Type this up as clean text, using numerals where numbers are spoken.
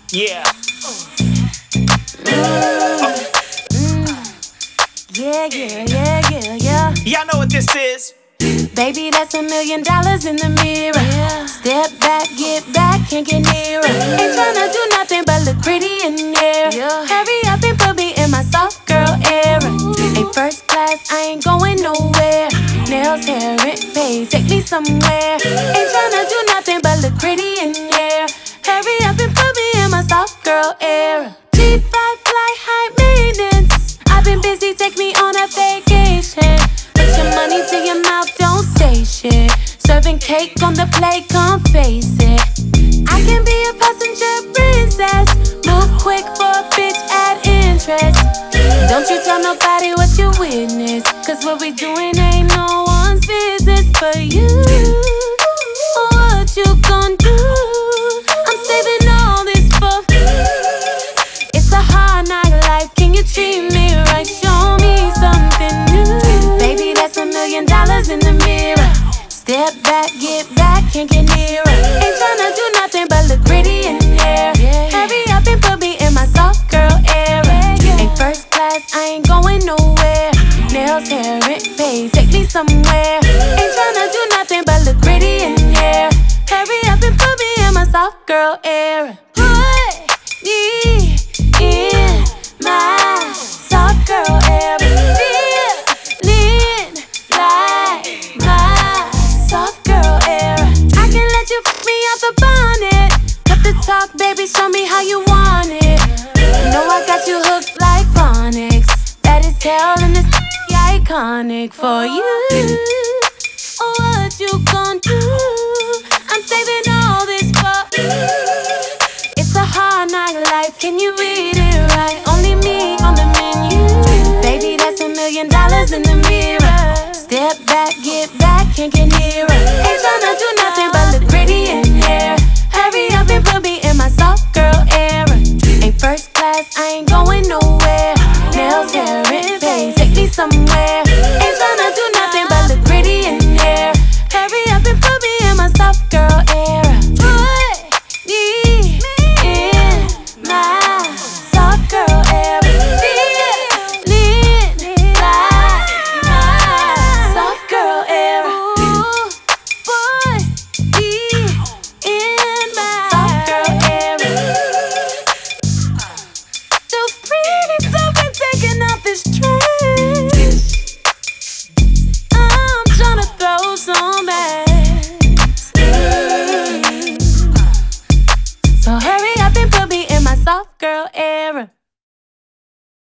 Yeah. Yeah. Y'all know what this is. Baby, that's $1 million in the mirror. Yeah. Step back, get back, can't get nearer. Ain't tryna do nothing but look pretty in here. Yeah. Hurry up and put me in my soft girl era. Ain't first class, I ain't going nowhere. Nails, hair, rent, pay, take me somewhere. Ain't tryna do nothing but look pretty in here. Hurry up and put me in my soft girl era. G5 fly, high maintenance. I've been busy, take me on a vacation. Put your money to your mouth, don't say shit. Serving cake on the plate, come face it. I can be a passenger princess. Move quick for a bitch, add interest. Don't you tell nobody what you witness, cause what we doing ain't no one's business but you. What you gon' do? I'm saving all this for. It's a hard knock life, can you treat me right? Show me something new. Baby, that's $1 million in the mirror. Step back, get back, can't get nearer. Ain't tryna do nothing but look pretty in here. Hurry up and put me in my soft girl era. Ain't first class, I ain't going nowhere. Nails, hair, rent, pay, take me somewhere. Ain't tryna do nothing but look pretty in here. Hurry up and put me in my soft girl era. Put me in my soft girl era. Feeling like my soft girl era. I can let you fuck me out the bonnet. Cut the talk, baby, show me how you want it. You know I got you hooked like phonics. That is hell and it's iconic for you. What you gon' do? I'm saving all this for. It's a hard knock life, can you read it right? Only me on the menu. Baby, that's $1 million in the mirror. Step back, get back, can't get nearer. Ain't tryna do nothing but look pretty in here. Hurry up and put me in my soft girl era. Ain't first class, I ain't going nowhere. Nails, hair, rent, pay, take me somewhere. Ain't tryna do nothing but look pretty in here. Hurry up and put me in my soft girl era. Put me in my soft girl era. Feeling like my soft girl era. Put me in my soft girl era. So pretty, so been taking off this dress. I'm tryna throw some bags. So hurry up and put me in my soft girl era.